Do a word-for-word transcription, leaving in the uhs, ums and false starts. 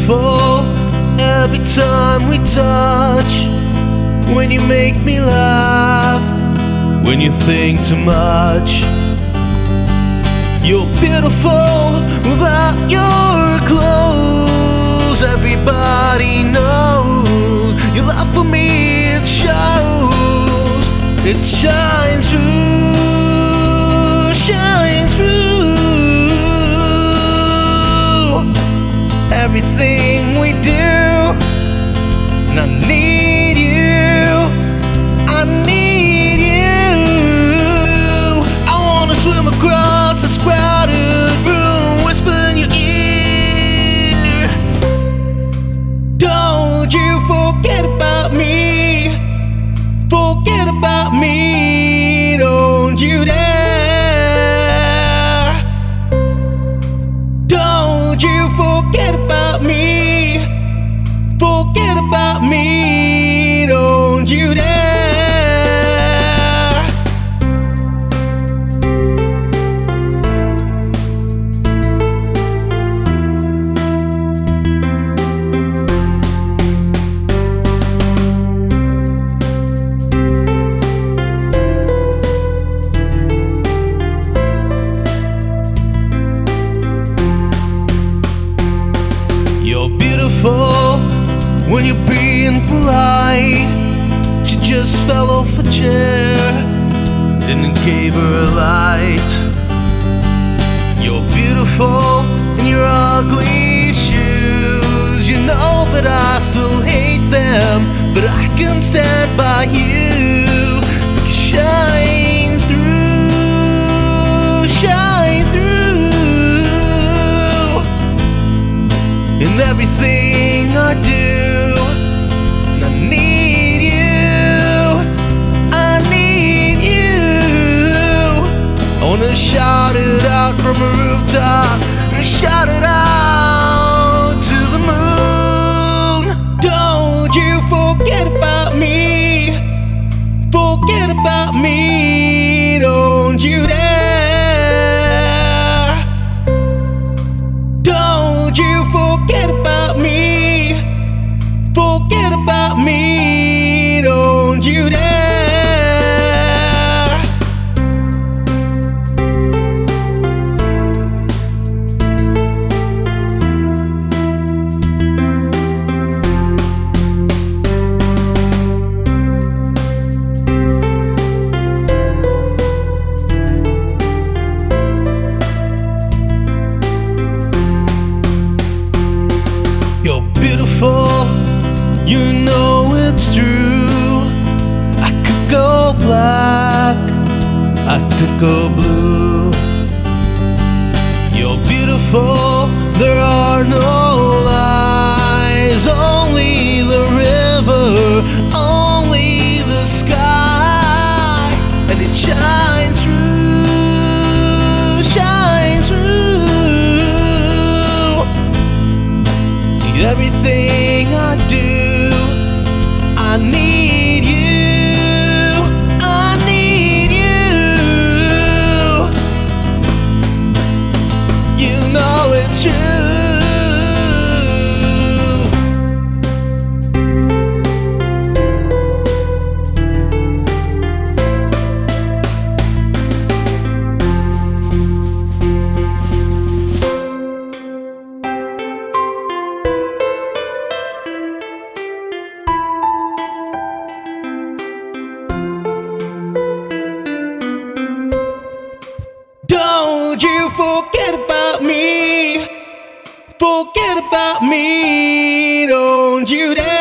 beautiful every time we touch. When you make me laugh, when you think too much. You're beautiful without your clothes. Everybody knows your love for me, it shows. It shines through, shines through everything we do. And I need you, I need you. I wanna swim across this crowded room, whisper in your ear. Don't you forget about me, forget about me, don't you dare. Don't you forget about me, forget about me, don't you dare. You're beautiful when you're being polite. She just fell off a chair and it gave her a light. You're beautiful in your ugly shoes. You know that I still hate them, but I can stand by you. Shine through, shine through in everything I do. And I need you, I need you. I wanna shout it out from a rooftop, and shout it out to the moon. Don't you forget about me, forget about me, don't you dare. Don't you forget about me, forget about me, don't you dare. You're beautiful, you know it's true. I could go black, I could go blue. You're beautiful, there are no lies. Only the river, only the sky. And it shines through, shines through everything I do. I need you, I need you. You know it's true. Don't you forget about me, forget about me, don't you dare.